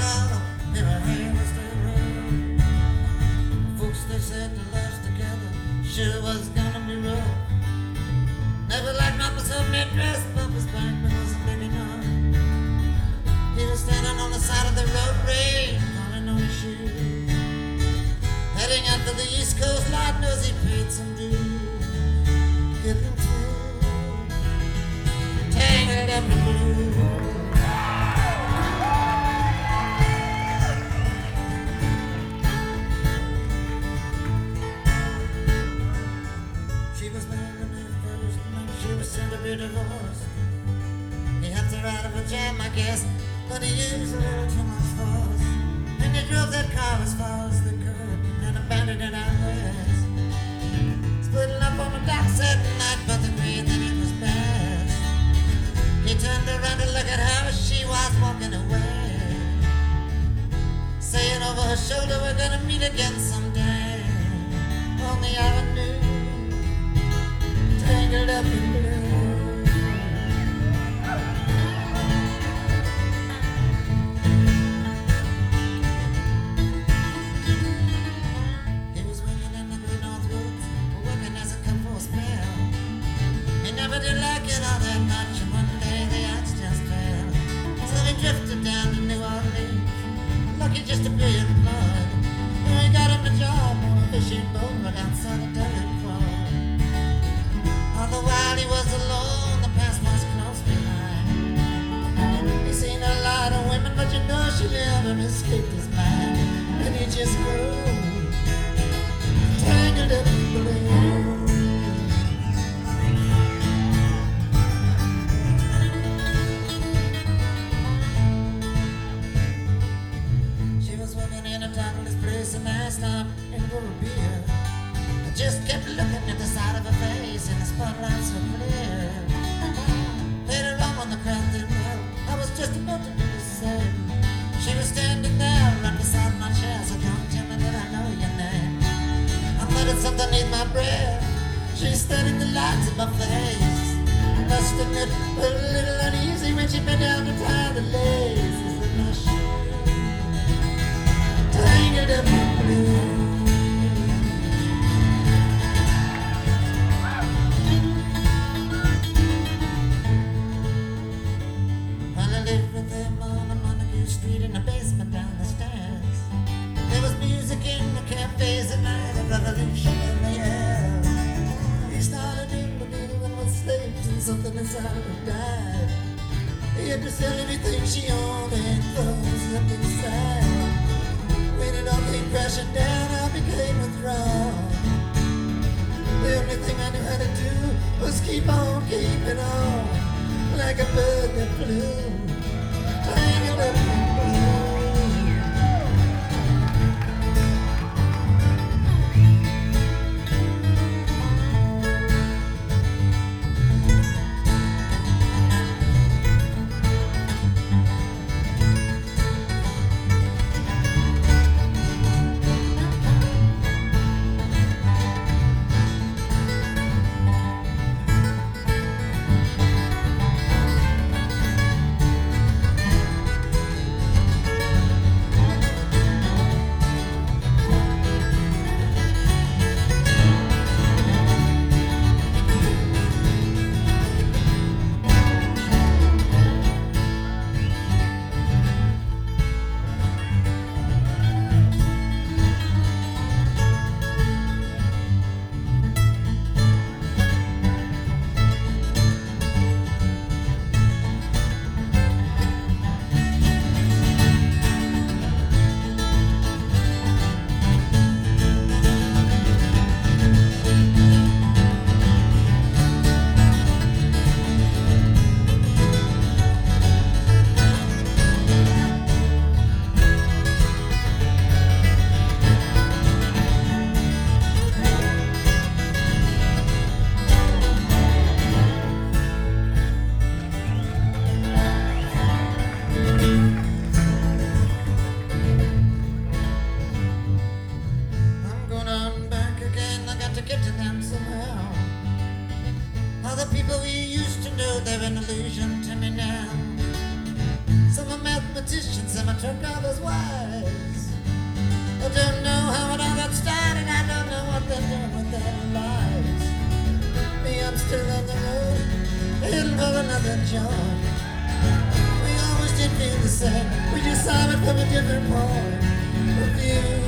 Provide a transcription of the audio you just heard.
hollow, and her hair was still red. Folks, they said the life's together sure was gonna be rough. Never liked my submit dress, but his back wasn't big enough. He was standing on the side of the road, rain falling on his shoes. Heading out to the East Coast, Lord knows he paid some dues. Getting through, tangled up in blue. She was married her first month, she was soon to be divorced. He helped her out of a jam, I guess, but he used a little too much force. And they drove that car as far as they could and abandoned it out west. Splitting up on the docks at night, but agreed that it was best. He turned around to look at her as she was walking away, saying over her shoulder, we're gonna meet again someday on the avenue, tangled up in blue. He was working in the Great North Woods, working as a cook for a spell. He never did like it all that much, and one day the odds just fell. So he drifted down to New Orleans, lucky just to be employed. Where he got him a job on a fishing boat right outside of Delaware. All the while he was alone, the past was close behind. He seen a lot of women, but you know she never escaped his mind. And he just grew tangled up in blue. She was working in a topless place, and I stopped and for a beer. I just kept looking at the side of her face, and the spotlight so clear. Later on when the crowd did well, I was just about to do the same. She was standing there right beside my chair, so don't tell me that I know your name. I muttered something in my breath. She studied the lights in my face. Must admit, a little uneasy when she bent down to tie the laces of my shoe. Tangled up in blue. While I lived with them on a Montague Street in the basement down the stairs, there was music in the cafes at night, a revolution in the air. He started in the middle and was slaves, and something inside him died. He had to sell anything she owned and throws up inside. When it all came crashing down, I became withdrawn. The only thing I knew how to do was keep on keeping on, like a bird that flew, tangled up in blue. took others' wives. I don't know how it all got started. I don't know what they're doing with their lives. Me, I'm still on the road, heading for another joint. We always did feel the same. We just saw it from a different point of view.